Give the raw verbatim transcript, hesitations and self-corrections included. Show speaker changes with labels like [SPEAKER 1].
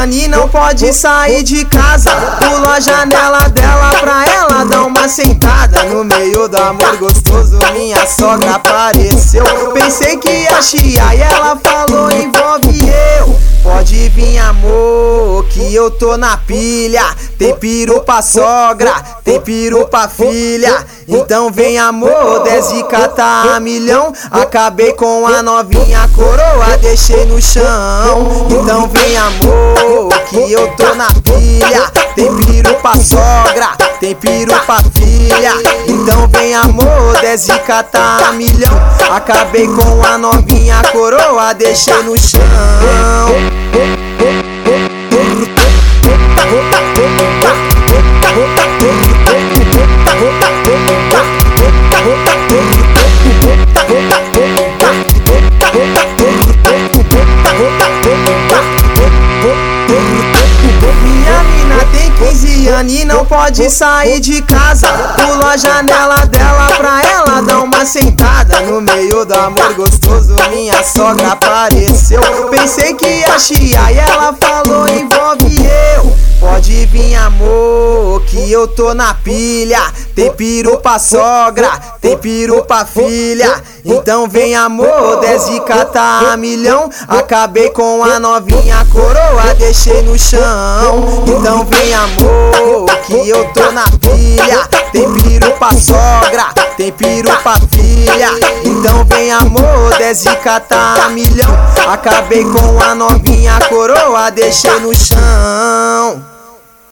[SPEAKER 1] anos e não pode sair de casa. Pulou a janela dela pra ela dar uma sentada. No meio do amor gostoso minha sogra apareceu. Pensei que ia chiar e ela falou envolve eu. Pode vir amor, que eu tô na pilha. Tem piru pra sogra, tem piru pra filha. Então vem amor, desce e cata a milhão. Acabei com a novinha coroa, deixei no chão. Então vem amor, que eu tô na pilha. Tem piru pra sogra, tem piru pra filha. Então vem amor, desce e cata a milhão. Acabei com a novinha coroa, deixei no chão. Minha mina tem quinze anos e não pode sair de casa. Pulou a janela dela pra ela dar uma sentada. No meio do amor gostoso minha sogra apareceu. Pensei que ia chiar e ela falou envolve eu. Pode vir amor, que eu tô na pilha. Tem piru pra sogra, tem piru pra filha. Então vem amor, desce e cata a milhão. Acabei com a novinha coroa, deixei no chão. Então vem amor, que eu tô na pilha. Tem piru pra sogra, tem piru pra filha. Então vem amor, desce e cata a milhão. Acabei com a novinha coroa, deixei no chão.